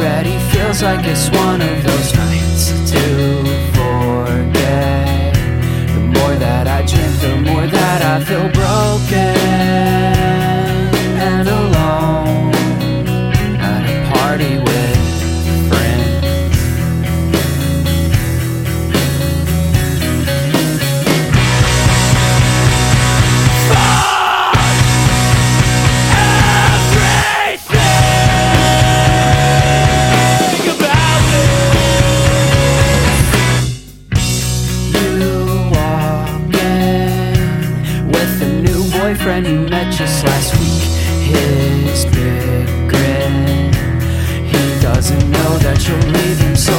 already feels like it's one of those nights to forget. The more that I drink, the more that I feel broken and alone at a party with friends. Boyfriend you met just last week, his big grin. He doesn't know that you'll leave him so